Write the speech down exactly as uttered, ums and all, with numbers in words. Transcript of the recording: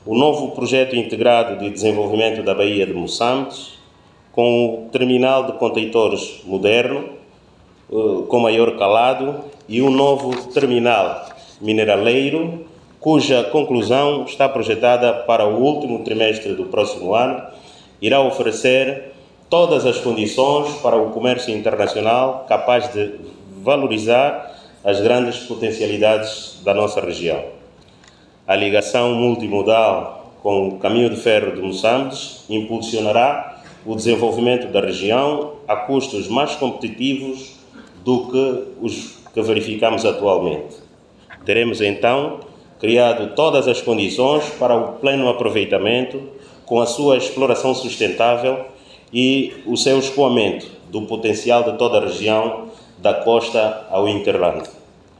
O novo projeto integrado de desenvolvimento da Baía de Moçambique, com o terminal de contentores moderno, com maior calado, e um novo terminal mineraleiro, cuja conclusão está projetada para o último trimestre do próximo ano, irá oferecer todas as condições para o comércio internacional capaz de valorizar as grandes potencialidades da nossa região. A ligação multimodal com o caminho de ferro de Moçambique impulsionará o desenvolvimento da região a custos mais competitivos do que os que verificamos atualmente. Teremos então criado todas as condições para o pleno aproveitamento com a sua exploração sustentável e o seu escoamento do potencial de toda a região, da costa ao hinterland.